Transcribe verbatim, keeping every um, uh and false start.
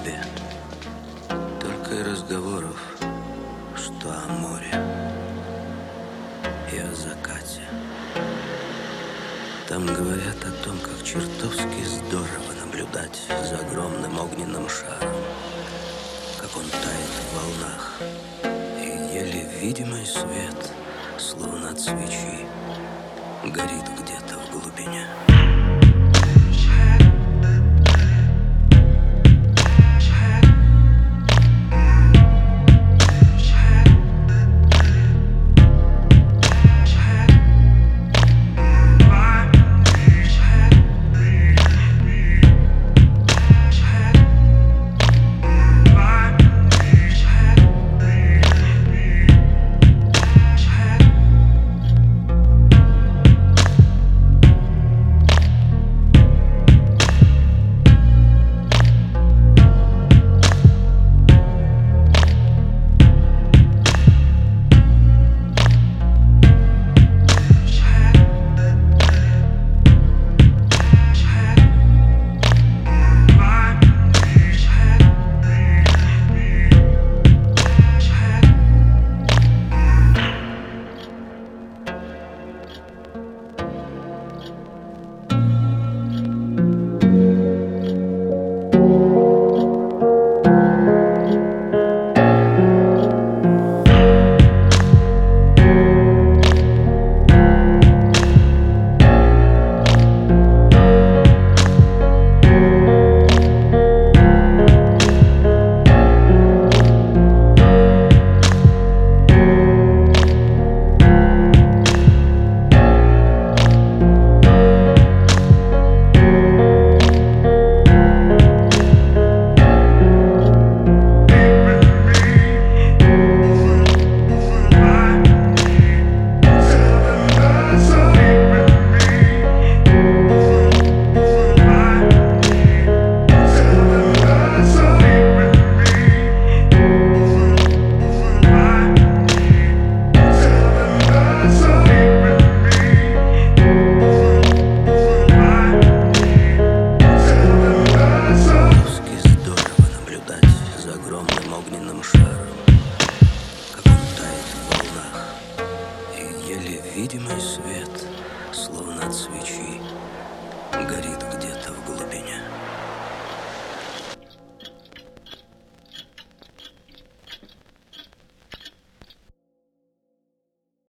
тебе, только и разговоров, что о море и о закате. Там говорят о том, как чертовски здорово наблюдать за огромным огненным шаром, как он тает в волнах, и еле видимый свет, словно от свечи, горит где-то в глубине. Огненным шаром, как он тает в волнах, и еле видимый свет, словно от свечи, горит где-то в